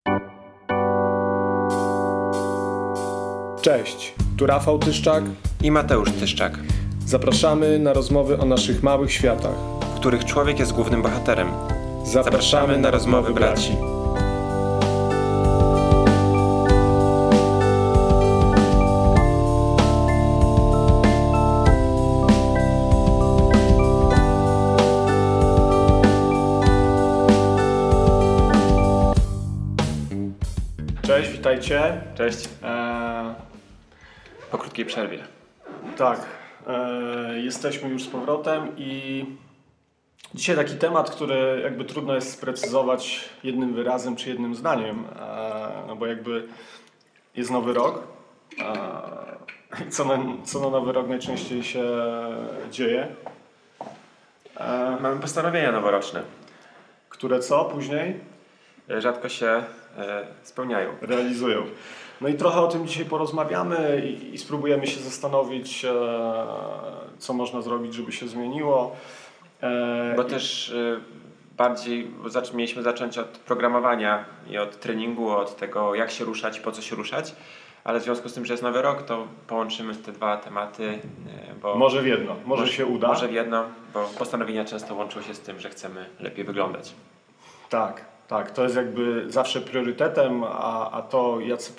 Cześć, tu Rafał Tyszczak i Mateusz Tyszczak. Zapraszamy na rozmowy o naszych małych światach, w których człowiek jest głównym bohaterem. Zapraszamy na rozmowy braci. Cześć, witajcie. Cześć. Po krótkiej przerwie. Tak, jesteśmy już z powrotem i dzisiaj taki temat, który jakby trudno jest sprecyzować jednym wyrazem czy jednym zdaniem, no bo jakby jest nowy rok. Co na nowy rok najczęściej się dzieje? Mamy postanowienia noworoczne, Które co później? Rzadko się spełniają. Realizują. No i trochę o tym dzisiaj porozmawiamy i spróbujemy się zastanowić, co można zrobić, żeby się zmieniło. Bo też bardziej mieliśmy zacząć od programowania i od treningu, od tego, jak się ruszać, po co się ruszać. Ale w związku z tym, że jest nowy rok, to połączymy te dwa tematy. Bo może w jedno, może się uda. Może w jedno, bo postanowienia często łączą się z tym, że chcemy lepiej wyglądać. Tak, to jest jakby zawsze priorytetem, a to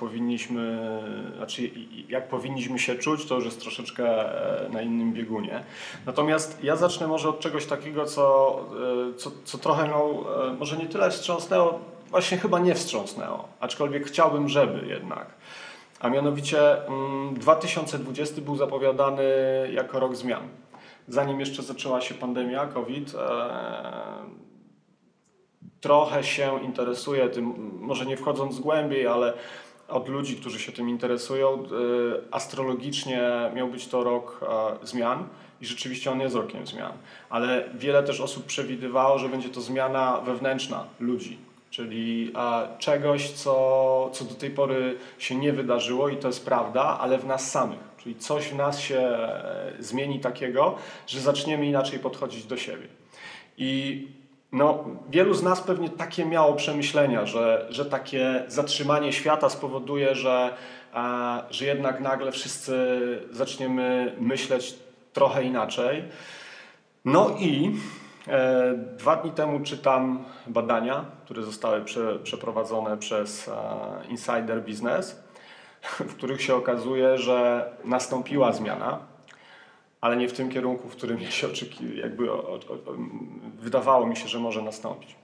jak powinniśmy się czuć, to już jest troszeczkę na innym biegunie. Natomiast ja zacznę może od czegoś takiego, co trochę może nie tyle wstrząsnęło, właśnie chyba nie wstrząsnęło, aczkolwiek chciałbym, żeby jednak. A mianowicie 2020 był zapowiadany jako rok zmian. Zanim jeszcze zaczęła się pandemia COVID, trochę się interesuję tym, może nie wchodząc głębiej, ale od ludzi, którzy się tym interesują, astrologicznie miał być to rok zmian i rzeczywiście on jest rokiem zmian. Ale wiele też osób przewidywało, że będzie to zmiana wewnętrzna ludzi, czyli czegoś, co do tej pory się nie wydarzyło i to jest prawda, ale w nas samych. Czyli coś w nas się zmieni takiego, że zaczniemy inaczej podchodzić do siebie. I wielu z nas pewnie takie miało przemyślenia, że takie zatrzymanie świata spowoduje, że jednak nagle wszyscy zaczniemy myśleć trochę inaczej. No i 2 dni temu czytam badania, które zostały przeprowadzone przez Insider Business, w których się okazuje, że nastąpiła zmiana, ale nie w tym kierunku, w którym ja się wydawało mi się, że może nastąpić.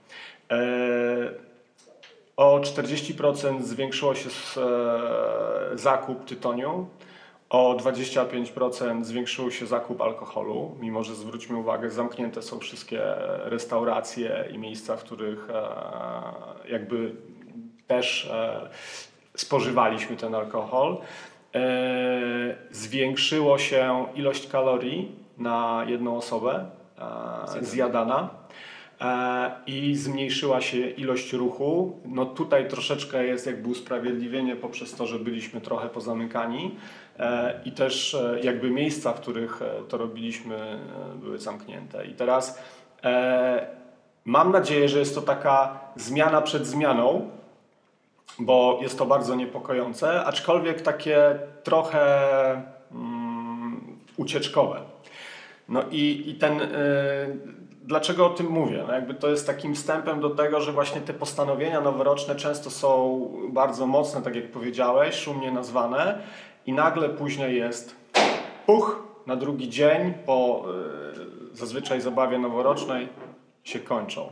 O 40% zwiększyło się zakup tytoniu, o 25% zwiększył się zakup alkoholu, mimo że zwróćmy uwagę, zamknięte są wszystkie restauracje i miejsca, w których jakby też spożywaliśmy ten alkohol. Zwiększyło się ilość kalorii na jedną osobę zjadana i zmniejszyła się ilość ruchu. No tutaj troszeczkę jest jakby usprawiedliwienie poprzez to, że byliśmy trochę pozamykani i też jakby miejsca, w których to robiliśmy, były zamknięte. I teraz mam nadzieję, że jest to taka zmiana przed zmianą, bo jest to bardzo niepokojące, aczkolwiek takie trochę ucieczkowe. No i dlaczego o tym mówię? No jakby to jest takim wstępem do tego, że właśnie te postanowienia noworoczne często są bardzo mocne, tak jak powiedziałeś, szumnie nazwane i nagle później jest na drugi dzień po zazwyczaj zabawie noworocznej się kończą.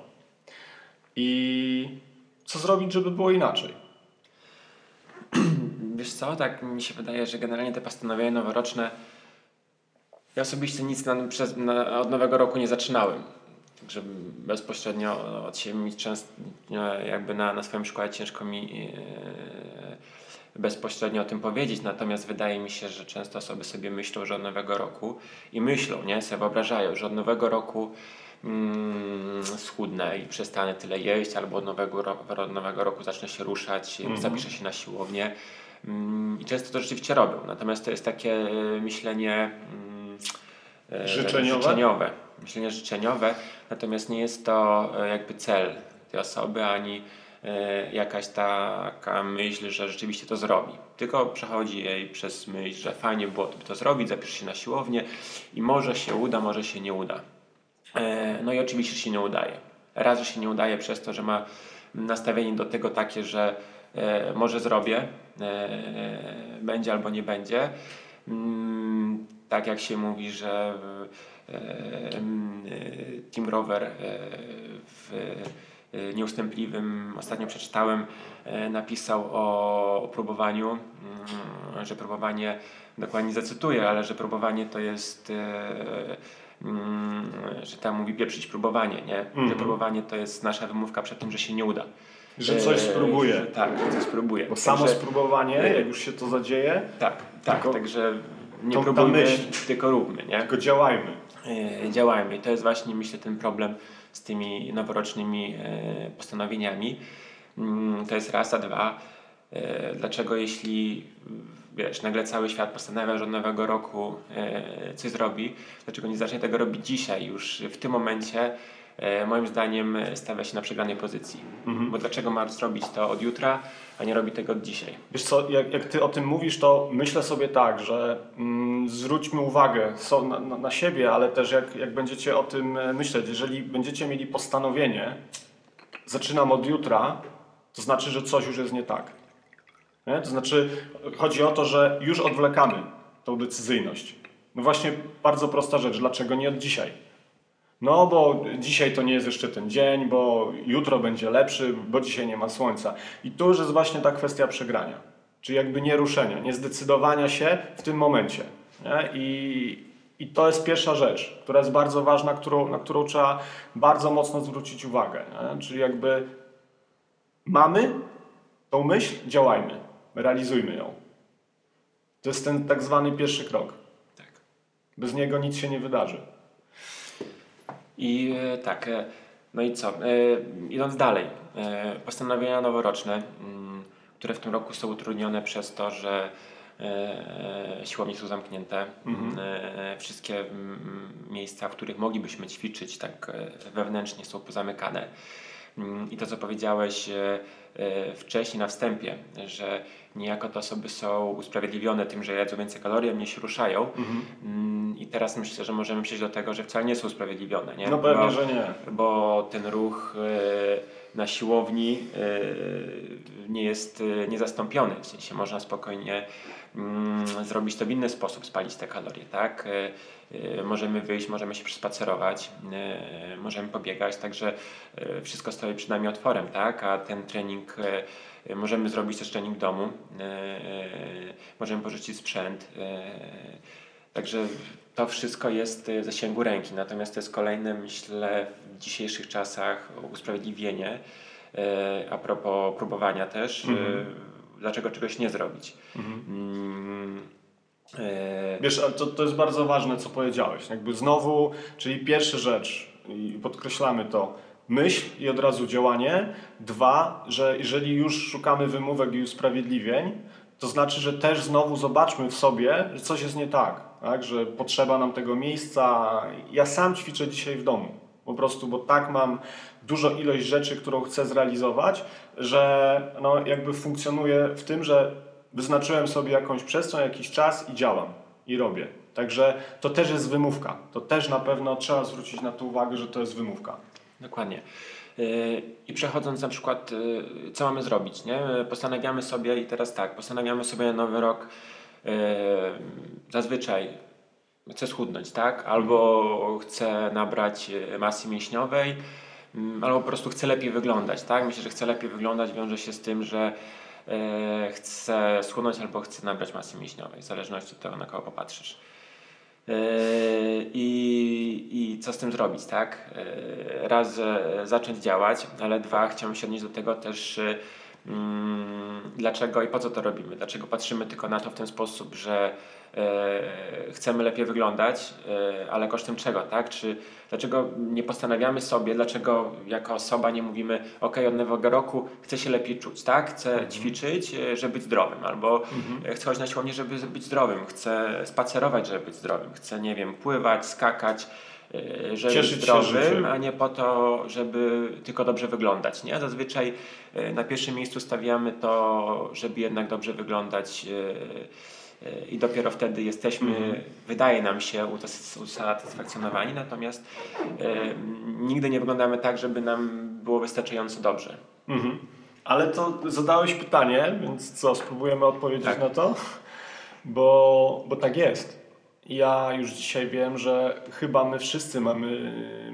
I co zrobić, żeby było inaczej? Wiesz co, tak mi się wydaje, że generalnie te postanowienia noworoczne, ja osobiście nic od nowego roku nie zaczynałem. Także bezpośrednio od siebie mi często jakby na swoim przykładzie ciężko mi bezpośrednio o tym powiedzieć, natomiast wydaje mi się, że często osoby sobie myślą, że od nowego roku sobie wyobrażają, że od nowego roku schudnę i przestanę tyle jeść, albo od nowego roku zacznę się ruszać, zapiszę się na siłownię i często to rzeczywiście robią. Natomiast to jest takie myślenie życzeniowe, natomiast nie jest to jakby cel tej osoby, ani jakaś taka myśl, że rzeczywiście to zrobi. Tylko przechodzi jej przez myśl, że fajnie było to zrobić, zapisze się na siłownię i może się uda, może się nie uda. No i oczywiście się nie udaje. Raz, że się nie udaje przez to, że ma nastawienie do tego takie, że może zrobię, będzie albo nie będzie. Tak jak się mówi, że Team Rower w Nieustępliwym, ostatnio przeczytałem, napisał o próbowaniu, że próbowanie, dokładnie zacytuję, ale że próbowanie to jest, że tam mówi pieprzyć próbowanie, nie? Że próbowanie to jest nasza wymówka przed tym, że się nie uda. Że coś spróbuję. Tak, że coś spróbuję. Bo samo spróbowanie, jak już się to zadzieje, tak, także nie ta próbujmy, myśl, tylko róbmy, nie? tylko działajmy. Działajmy. I to jest właśnie, myślę, ten problem z tymi noworocznymi postanowieniami. To jest raz, a dwa. Dlaczego jeśli nagle cały świat postanawia, że od nowego roku coś zrobi, dlaczego nie zacznie tego robić dzisiaj, już w tym momencie, moim zdaniem stawia się na przegranej pozycji. Bo dlaczego ma zrobić to od jutra, a nie robi tego od dzisiaj? Wiesz co, jak ty o tym mówisz, to myślę sobie tak, że zwróćmy uwagę na siebie, ale też jak będziecie o tym myśleć, jeżeli będziecie mieli postanowienie, zaczynam od jutra, to znaczy, że coś już jest nie tak. Nie? To znaczy, chodzi o to, że już odwlekamy tą decyzyjność. No właśnie bardzo prosta rzecz, dlaczego nie od dzisiaj? No bo dzisiaj to nie jest jeszcze ten dzień, bo jutro będzie lepszy, bo dzisiaj nie ma słońca. I tu już jest właśnie ta kwestia przegrania. Czyli jakby nie ruszenia, nie zdecydowania się w tym momencie. Nie? I to jest pierwsza rzecz, która jest bardzo ważna, na którą trzeba bardzo mocno zwrócić uwagę. Nie? Czyli jakby mamy tą myśl, działajmy, realizujmy ją. To jest ten tak zwany pierwszy krok. Tak. Bez niego nic się nie wydarzy. I tak, no i co? Idąc dalej, postanowienia noworoczne, które w tym roku są utrudnione przez to, że siłownie są zamknięte. Wszystkie miejsca, w których moglibyśmy ćwiczyć tak wewnętrznie, są pozamykane. I to, co powiedziałeś wcześniej na wstępie, że niejako te osoby są usprawiedliwione tym, że jedzą więcej kalorii, a mniej się ruszają. I teraz myślę, że możemy przejść do tego, że wcale nie są usprawiedliwione. Nie? No pewnie, że nie. Bo ten ruch na siłowni nie jest niezastąpiony. W sensie można spokojnie zrobić to w inny sposób, spalić te kalorie, tak? Możemy wyjść, możemy się przespacerować, możemy pobiegać, także wszystko stoi przed nami otworem, tak? A ten trening, możemy zrobić też trening w domu, możemy porzucić sprzęt, także to wszystko jest w zasięgu ręki, natomiast to jest kolejne, myślę, w dzisiejszych czasach usprawiedliwienie, a propos próbowania też, dlaczego czegoś nie zrobić. Wiesz, to jest bardzo ważne, co powiedziałeś. Jakby znowu, czyli pierwsza rzecz, i podkreślamy to, myśl i od razu działanie. Dwa, że jeżeli już szukamy wymówek i usprawiedliwień, to znaczy, że też znowu zobaczmy w sobie, że coś jest nie tak, że potrzeba nam tego miejsca. Ja sam ćwiczę dzisiaj w domu. Po prostu, bo tak mam dużą ilość rzeczy, którą chcę zrealizować, że no jakby funkcjonuję w tym, że wyznaczyłem sobie jakąś przestrzeń, jakiś czas i działam i robię. Także to też jest wymówka. To też na pewno trzeba zwrócić na to uwagę, że to jest wymówka. Dokładnie. I przechodząc na przykład, co mamy zrobić, nie? Postanawiamy sobie i teraz tak, postanawiamy sobie na nowy rok, zazwyczaj chcę schudnąć, tak? Albo chcę nabrać masy mięśniowej, albo po prostu chcę lepiej wyglądać, tak? Myślę, że chcę lepiej wyglądać wiąże się z tym, że chcę schudnąć albo chcę nabrać masy mięśniowej, w zależności od tego, na kogo popatrzysz. I co z tym zrobić, tak? Raz, zacząć działać, ale dwa, chciałem się odnieść do tego też, dlaczego i po co to robimy. Dlaczego patrzymy tylko na to w ten sposób, że chcemy lepiej wyglądać, ale kosztem czego, tak? Dlaczego nie postanawiamy sobie, dlaczego jako osoba nie mówimy, ok, od nowego roku chcę się lepiej czuć, tak? Chcę ćwiczyć, żeby być zdrowym, albo chcę chodzić na siłownię, żeby być zdrowym, chcę spacerować, żeby być zdrowym, chcę, nie wiem, pływać, skakać, żeby Cieszyć się zdrowym, życiem. a nie po to, żeby tylko dobrze wyglądać. Nie? Zazwyczaj na pierwszym miejscu stawiamy to, żeby jednak dobrze wyglądać i dopiero wtedy jesteśmy, wydaje nam się, usatysfakcjonowani, natomiast nigdy nie wyglądamy tak, żeby nam było wystarczająco dobrze. Ale to zadałeś pytanie, więc co, spróbujemy odpowiedzieć Tak. na to? Bo tak jest. Ja już dzisiaj wiem, że chyba my wszyscy mamy,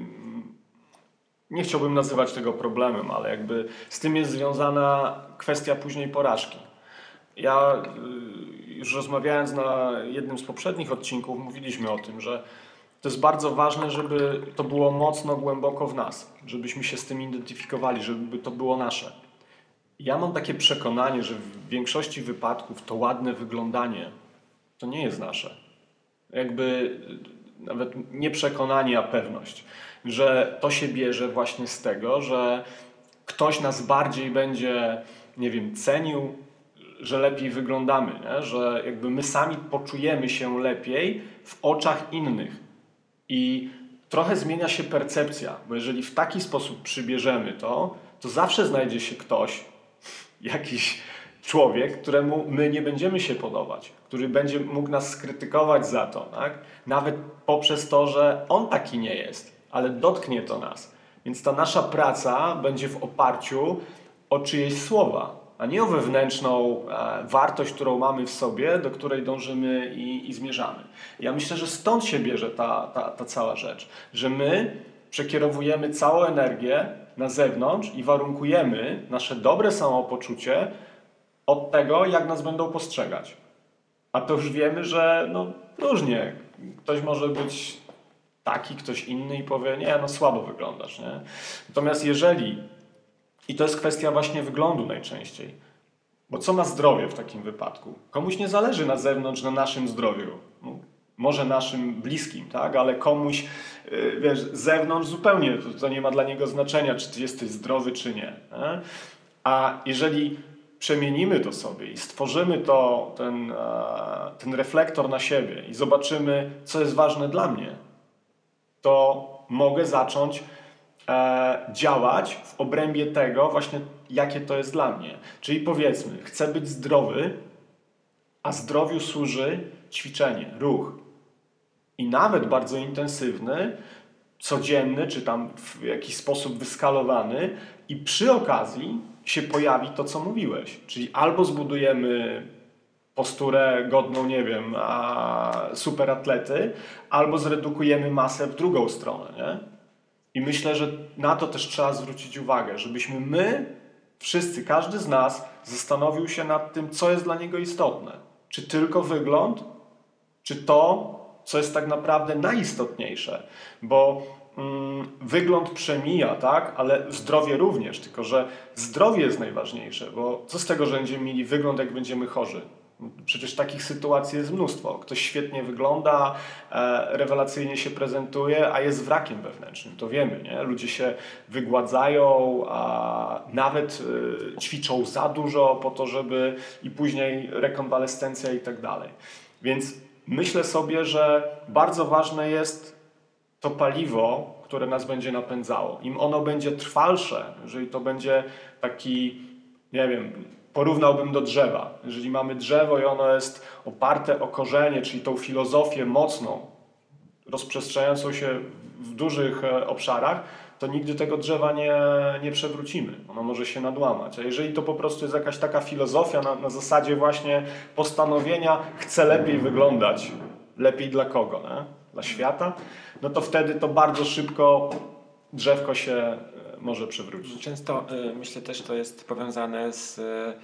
nie chciałbym nazywać tego problemem, ale jakby z tym jest związana kwestia później porażki. Ja już rozmawiając na jednym z poprzednich odcinków, mówiliśmy o tym, że to jest bardzo ważne, żeby to było mocno głęboko w nas, żebyśmy się z tym identyfikowali, żeby to było nasze. Ja mam takie przekonanie, że w większości wypadków to ładne wyglądanie to nie jest nasze. Jakby nawet nie przekonanie, a pewność, że to się bierze właśnie z tego, że ktoś nas bardziej będzie, nie wiem, cenił, że lepiej wyglądamy, nie? Że jakby my sami poczujemy się lepiej w oczach innych. I trochę zmienia się percepcja, bo jeżeli w taki sposób przybierzemy to zawsze znajdzie się ktoś, jakiś człowiek, któremu my nie będziemy się podobać, który będzie mógł nas skrytykować za to, tak? Nawet poprzez to, że on taki nie jest, ale dotknie to nas. Więc ta nasza praca będzie w oparciu o czyjeś słowa, a nie o wewnętrzną wartość, którą mamy w sobie, do której dążymy i zmierzamy. Ja myślę, że stąd się bierze ta cała rzecz, że my przekierowujemy całą energię na zewnątrz i warunkujemy nasze dobre samopoczucie od tego, jak nas będą postrzegać. A to już wiemy, że no różnie. Ktoś może być taki, ktoś inny i powie, nie, no słabo wyglądasz, nie? Natomiast jeżeli, i to jest kwestia właśnie wyglądu najczęściej, bo co ma zdrowie w takim wypadku? Komuś nie zależy na zewnątrz, na naszym zdrowiu. No, może naszym bliskim, tak? Ale komuś, wiesz, z zewnątrz zupełnie to nie ma dla niego znaczenia, czy ty jesteś zdrowy, czy nie. Nie? A jeżeli przemienimy to sobie i stworzymy ten reflektor na siebie i zobaczymy, co jest ważne dla mnie, to mogę zacząć działać w obrębie tego właśnie, jakie to jest dla mnie. Czyli powiedzmy, chcę być zdrowy, a zdrowiu służy ćwiczenie, ruch. I nawet bardzo intensywny, codzienny, czy tam w jakiś sposób wyskalowany i przy okazji się pojawi to, co mówiłeś. Czyli albo zbudujemy posturę godną, nie wiem, superatlety, albo zredukujemy masę w drugą stronę, nie? I myślę, że na to też trzeba zwrócić uwagę, żebyśmy my, wszyscy, każdy z nas zastanowił się nad tym, co jest dla niego istotne. Czy tylko wygląd, czy to, co jest tak naprawdę najistotniejsze. Bo wygląd przemija, tak? Ale zdrowie również, tylko że zdrowie jest najważniejsze, bo co z tego, że będziemy mieli wygląd, jak będziemy chorzy? Przecież takich sytuacji jest mnóstwo. Ktoś świetnie wygląda, rewelacyjnie się prezentuje, a jest wrakiem wewnętrznym. To wiemy, nie? Ludzie się wygładzają, a nawet ćwiczą za dużo po to, żeby i później rekonwalescencja i tak dalej. Więc myślę sobie, że bardzo ważne jest to paliwo, które nas będzie napędzało. Im ono będzie trwalsze, jeżeli to będzie taki, nie wiem, porównałbym do drzewa. Jeżeli mamy drzewo i ono jest oparte o korzenie, czyli tą filozofię mocną, rozprzestrzeniającą się w dużych obszarach, to nigdy tego drzewa nie przewrócimy. Ono może się nadłamać. A jeżeli to po prostu jest jakaś taka filozofia na zasadzie właśnie postanowienia, chcę lepiej wyglądać, lepiej dla kogo? Nie? Dla świata? No to wtedy to bardzo szybko drzewko się może przewrócić. Często myślę też, to jest powiązane z,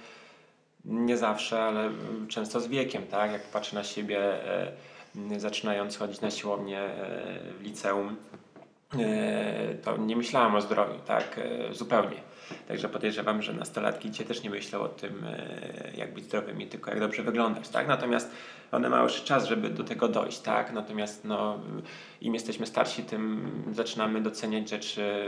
nie zawsze, ale często z wiekiem, tak? Jak patrzę na siebie, zaczynając chodzić na siłownię w liceum, to nie myślałam o zdrowiu, tak? Zupełnie. Także podejrzewam, że nastolatki dzisiaj też nie myślą o tym, jak być zdrowym i tylko jak dobrze wyglądać, tak? Natomiast one mają już czas, żeby do tego dojść, tak? Natomiast no, im jesteśmy starsi, tym zaczynamy doceniać rzeczy,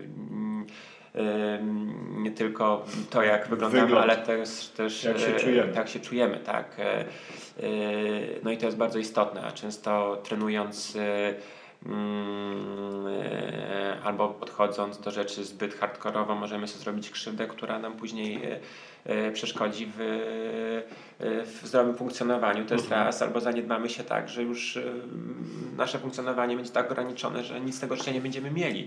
nie tylko to, jak wyglądamy, Wygląd. ale też Jak się czujemy. tak się czujemy, tak? No i to jest bardzo istotne, a często trenując albo podchodząc do rzeczy zbyt hardkorowo możemy sobie zrobić krzywdę, która nam później przeszkodzi w zdrowym funkcjonowaniu. To jest raz, albo zaniedbamy się tak, że już nasze funkcjonowanie będzie tak ograniczone, że nic z tego życia nie będziemy mieli.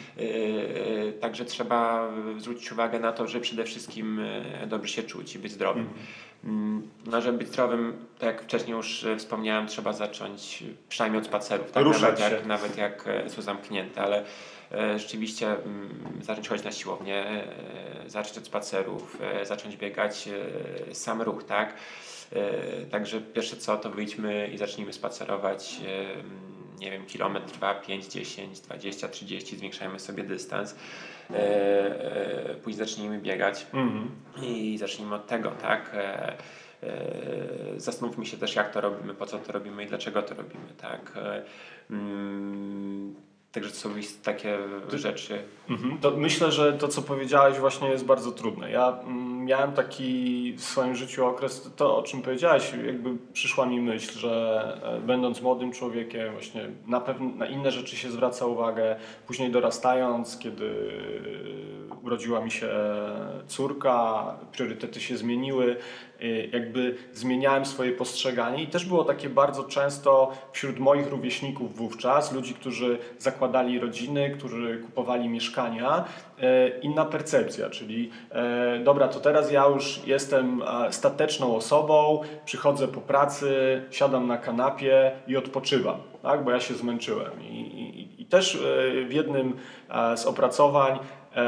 Także trzeba zwrócić uwagę na to, że przede wszystkim dobrze się czuć i być zdrowym. No, żeby być zdrowym, tak jak wcześniej już wspomniałem, trzeba zacząć przynajmniej od spacerów, tak? Nawet jak są zamknięte, ale rzeczywiście zacząć chodzić na siłownię, zacząć od spacerów, zacząć biegać, sam ruch, tak? Także pierwsze co, to wyjdźmy i zacznijmy spacerować, nie wiem, kilometr, 2, 5, 10, 20, 30, zwiększajmy sobie dystans. Później zacznijmy biegać i zacznijmy od tego, tak? Zastanówmy się też, jak to robimy, po co to robimy i dlaczego to robimy, tak? Także to są takie rzeczy. To myślę, że to, co powiedziałeś, właśnie jest bardzo trudne. Ja miałem taki w swoim życiu okres, to o czym powiedziałeś, jakby przyszła mi myśl, że będąc młodym człowiekiem, właśnie na inne rzeczy się zwraca uwagę. Później dorastając, kiedy urodziła mi się córka, priorytety się zmieniły, jakby zmieniałem swoje postrzeganie i też było takie bardzo często wśród moich rówieśników wówczas, ludzi, którzy zakładali rodziny, którzy kupowali mieszkania, inna percepcja, czyli dobra, to teraz ja już jestem stateczną osobą, przychodzę po pracy, siadam na kanapie i odpoczywam, tak? Bo ja się zmęczyłem. I też w jednym z opracowań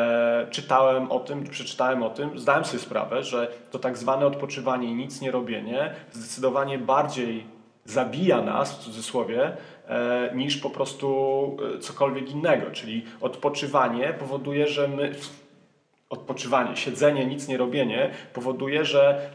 przeczytałem o tym, zdałem sobie sprawę, że to tak zwane odpoczywanie i nic nie robienie zdecydowanie bardziej zabija nas, w cudzysłowie, niż po prostu cokolwiek innego. Czyli odpoczywanie powoduje, że siedzenie, nic nie robienie powoduje, że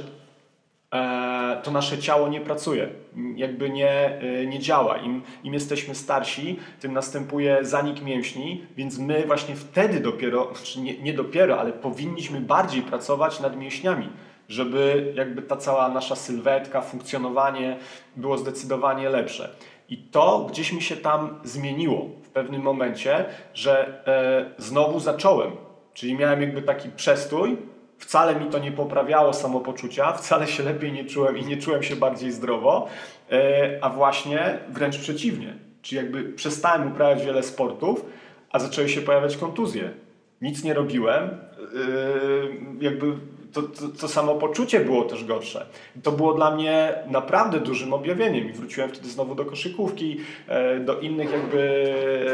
to nasze ciało nie pracuje, jakby nie działa. Im jesteśmy starsi, tym następuje zanik mięśni, więc my właśnie wtedy dopiero, czy nie dopiero, ale powinniśmy bardziej pracować nad mięśniami, żeby jakby ta cała nasza sylwetka, funkcjonowanie było zdecydowanie lepsze. I to gdzieś mi się tam zmieniło w pewnym momencie, że znowu zacząłem, czyli miałem jakby taki przestój. Wcale mi to nie poprawiało samopoczucia, wcale się lepiej nie czułem i nie czułem się bardziej zdrowo, a właśnie wręcz przeciwnie. Czyli jakby przestałem uprawiać wiele sportów, a zaczęły się pojawiać kontuzje. Nic nie robiłem, jakby to samopoczucie było też gorsze. To było dla mnie naprawdę dużym objawieniem i wróciłem wtedy znowu do koszykówki, do innych jakby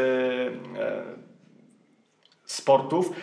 sportów.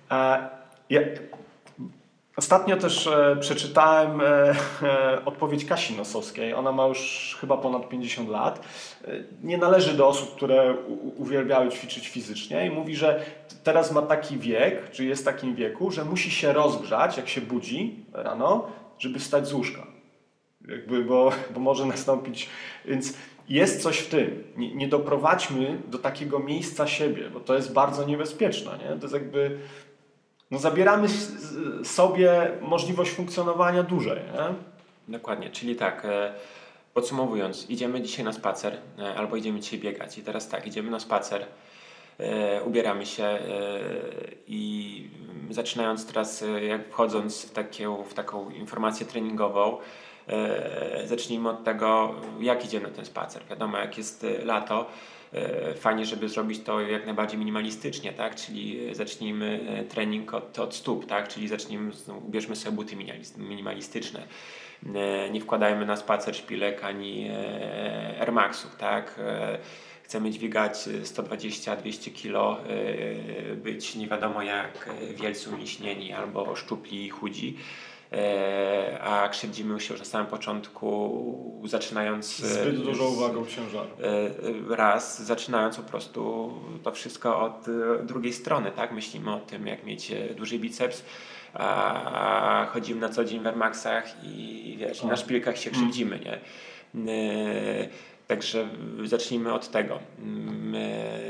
Ostatnio też przeczytałem odpowiedź Kasi Nosowskiej. Ona ma już chyba ponad 50 lat. Nie należy do osób, które uwielbiały ćwiczyć fizycznie i mówi, że teraz ma taki wiek, czy jest w takim wieku, że musi się rozgrzać, jak się budzi rano, żeby wstać z łóżka. Bo może nastąpić... Więc jest coś w tym. Nie doprowadźmy do takiego miejsca siebie, bo to jest bardzo niebezpieczne. Nie? To jest jakby... zabieramy sobie możliwość funkcjonowania dłużej. Nie? Dokładnie, czyli tak, podsumowując, idziemy dzisiaj na spacer albo idziemy dzisiaj biegać i teraz tak, idziemy na spacer, ubieramy się i zaczynając teraz, jak wchodząc w taką informację treningową, zacznijmy od tego, jak idziemy na ten spacer. Wiadomo, jak jest lato, fajnie, żeby zrobić to jak najbardziej minimalistycznie, tak? Czyli zacznijmy trening od stóp, tak? Czyli ubierzmy sobie buty minimalistyczne. Nie wkładajmy na spacer szpilek ani Air Maxów, tak? Chcemy dźwigać 120-200 kg, być nie wiadomo jak wielcy umięśnieni albo szczupli i chudzi. A krzywdzimy się już na samym początku, zaczynając... Zbyt dużą uwagą ciężaru. Zaczynając po prostu to wszystko od drugiej strony, tak? Myślimy o tym, jak mieć duży biceps, a chodzimy na co dzień w Air Maxach i na szpilkach się krzywdzimy, nie? Także zacznijmy od tego.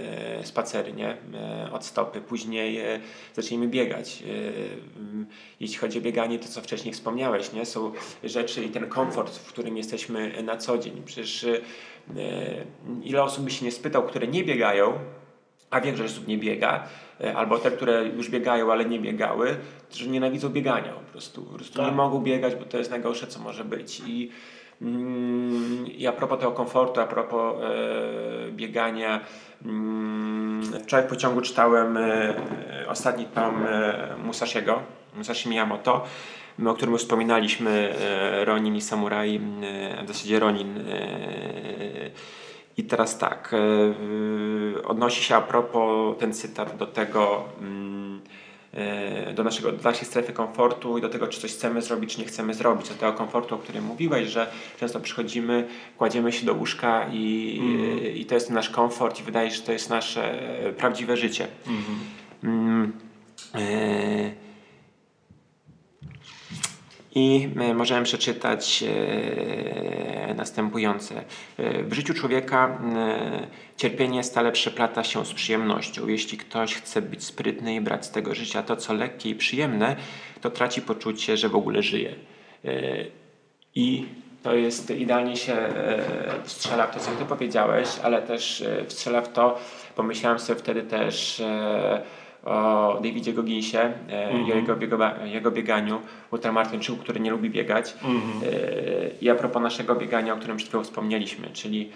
spacery, nie? Od stopy. Później zacznijmy biegać. Jeśli chodzi o bieganie, to co wcześniej wspomniałeś, nie? Są rzeczy i ten komfort, w którym jesteśmy na co dzień. Przecież ile osób by się nie spytał, które nie biegają, a większość osób nie biega, albo te, które już biegają, ale nie biegały, że nienawidzą biegania po prostu Tak. nie mogą biegać, bo to jest najgorsze, co może być. I a propos tego komfortu, a propos biegania, wczoraj w pociągu czytałem ostatni tom Musashi Miyamoto, o którym już wspominaliśmy, Ronin i Samuraj, w zasadzie Ronin. I teraz tak, odnosi się a propos ten cytat do tego, do naszej strefy komfortu i do tego, czy coś chcemy zrobić, czy nie chcemy zrobić. Do tego komfortu, o którym mówiłeś, że często przychodzimy, kładziemy się do łóżka i to jest nasz komfort i wydaje się, że to jest nasze prawdziwe życie. I możemy przeczytać następujące. W życiu człowieka cierpienie stale przeplata się z przyjemnością. Jeśli ktoś chce być sprytny i brać z tego życia to, co lekkie i przyjemne, to traci poczucie, że w ogóle żyje. I to jest idealnie się wstrzela w to, co ty powiedziałeś, ale też wstrzela w to, pomyślałem sobie wtedy też o Davidzie Gogginsie i o jego bieganiu, ultramaratończyku, który nie lubi biegać. I a propos naszego biegania, o którym przed chwilą wspomnieliśmy, czyli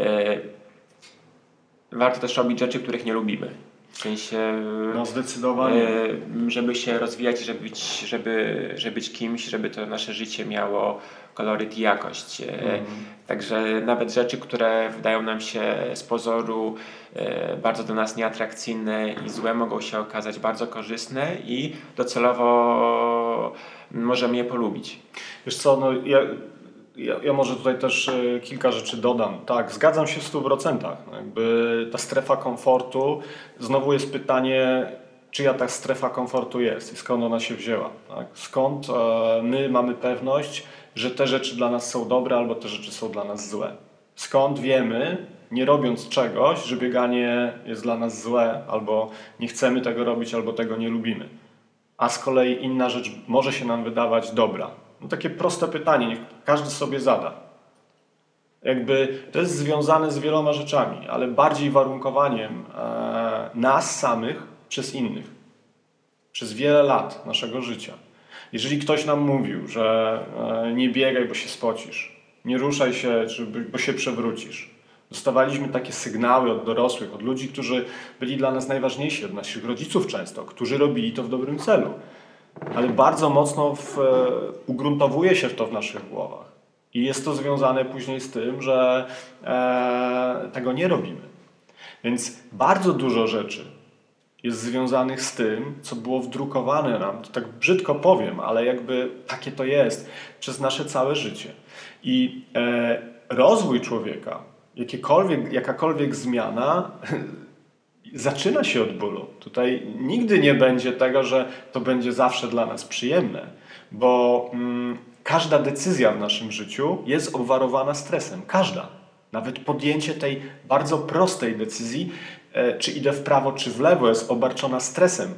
warto też robić rzeczy, których nie lubimy. W sensie, no zdecydowanie. Żeby się rozwijać, żeby być kimś, żeby to nasze życie miało koloryt i jakość. Także nawet rzeczy, które wydają nam się z pozoru bardzo dla nas nieatrakcyjne i złe, mogą się okazać bardzo korzystne i docelowo możemy je polubić. Wiesz co, no ja może tutaj też kilka rzeczy dodam. Tak, zgadzam się w 100%. No jakby ta strefa komfortu, znowu jest pytanie, czyja ta strefa komfortu jest i skąd ona się wzięła. Tak? Skąd my mamy pewność, że te rzeczy dla nas są dobre albo te rzeczy są dla nas złe. Skąd wiemy, nie robiąc czegoś, że bieganie jest dla nas złe, albo nie chcemy tego robić, albo tego nie lubimy. A z kolei inna rzecz może się nam wydawać dobra. No takie proste pytanie, niech każdy sobie zada. Jakby to jest związane z wieloma rzeczami, ale bardziej warunkowaniem nas samych przez innych. Przez wiele lat naszego życia. Jeżeli ktoś nam mówił, że nie biegaj, bo się spocisz, nie ruszaj się, bo się przewrócisz. Dostawaliśmy takie sygnały od dorosłych, od ludzi, którzy byli dla nas najważniejsi, od naszych rodziców często, którzy robili to w dobrym celu. Ale bardzo mocno ugruntowuje się to w naszych głowach. I jest to związane później z tym, że tego nie robimy. Więc bardzo dużo rzeczy jest związanych z tym, co było wdrukowane nam, to tak brzydko powiem, ale jakby takie to jest przez nasze całe życie. I rozwój człowieka, jakakolwiek zmiana zaczyna się od bólu. Tutaj nigdy nie będzie tego, że to będzie zawsze dla nas przyjemne, bo każda decyzja w naszym życiu jest obwarowana stresem. Każda. Nawet podjęcie tej bardzo prostej decyzji, czy idę w prawo, czy w lewo, jest obarczona stresem.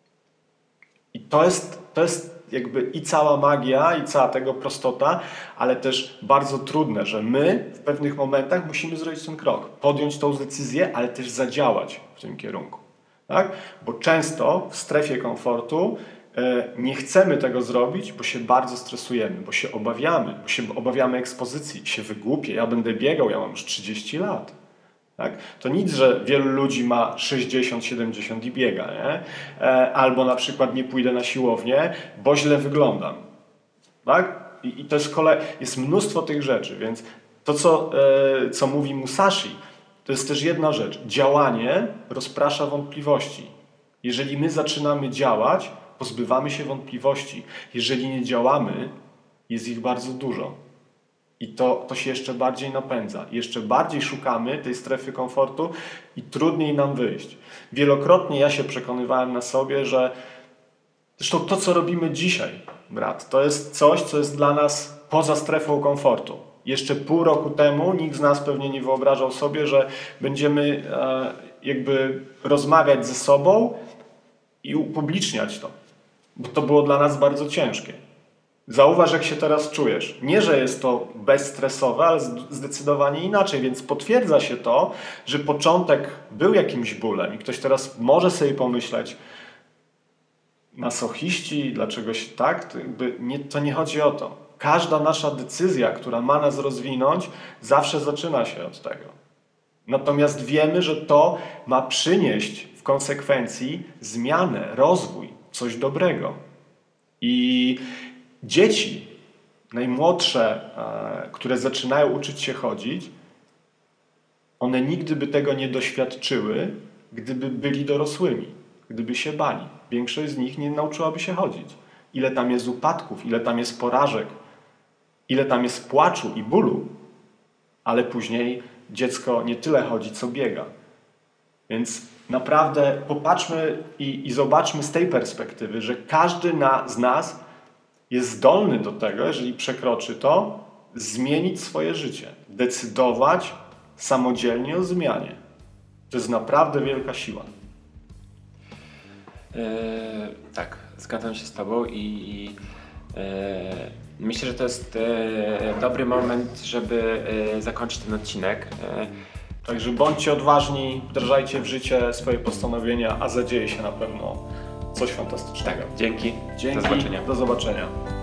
I to jest jakby i cała magia, i cała tego prostota, ale też bardzo trudne, że my w pewnych momentach musimy zrobić ten krok, podjąć tą decyzję, ale też zadziałać w tym kierunku. Tak? Bo często w strefie komfortu nie chcemy tego zrobić, bo się bardzo stresujemy, bo się obawiamy ekspozycji, się wygłupię, ja będę biegał, ja mam już 30 lat. Tak? To nic, że wielu ludzi ma 60, 70 i biega, nie? Albo na przykład nie pójdę na siłownię, bo źle wyglądam. Tak? I to jest mnóstwo tych rzeczy, więc to, co mówi Musashi, to jest też jedna rzecz. Działanie rozprasza wątpliwości. Jeżeli my zaczynamy działać, pozbywamy się wątpliwości. Jeżeli nie działamy, jest ich bardzo dużo. I to się jeszcze bardziej napędza. Jeszcze bardziej szukamy tej strefy komfortu i trudniej nam wyjść. Wielokrotnie ja się przekonywałem na sobie, że zresztą to, co robimy dzisiaj, brat, to jest coś, co jest dla nas poza strefą komfortu. Jeszcze pół roku temu nikt z nas pewnie nie wyobrażał sobie, że będziemy jakby rozmawiać ze sobą i upubliczniać to, bo to było dla nas bardzo ciężkie. Zauważ, jak się teraz czujesz. Nie, że jest to bezstresowe, ale zdecydowanie inaczej, więc potwierdza się to, że początek był jakimś bólem i ktoś teraz może sobie pomyśleć, masochiści, dlaczego się tak? To nie chodzi o to. Każda nasza decyzja, która ma nas rozwinąć, zawsze zaczyna się od tego. Natomiast wiemy, że to ma przynieść w konsekwencji zmianę, rozwój, coś dobrego. I dzieci, najmłodsze, które zaczynają uczyć się chodzić, one nigdy by tego nie doświadczyły, gdyby byli dorosłymi, gdyby się bali. Większość z nich nie nauczyłaby się chodzić. Ile tam jest upadków, ile tam jest porażek, ile tam jest płaczu i bólu, ale później dziecko nie tyle chodzi, co biega. Więc naprawdę popatrzmy i zobaczmy z tej perspektywy, że każdy z nas jest zdolny do tego, jeżeli przekroczy to, zmienić swoje życie. Decydować samodzielnie o zmianie. To jest naprawdę wielka siła. Tak, zgadzam się z Tobą i myślę, że to jest dobry moment, żeby zakończyć ten odcinek. Także bądźcie odważni, wdrażajcie w życie swoje postanowienia, a zadzieje się na pewno coś fantastycznego. Tak, dzięki. Dzięki, Do zobaczenia. Do zobaczenia.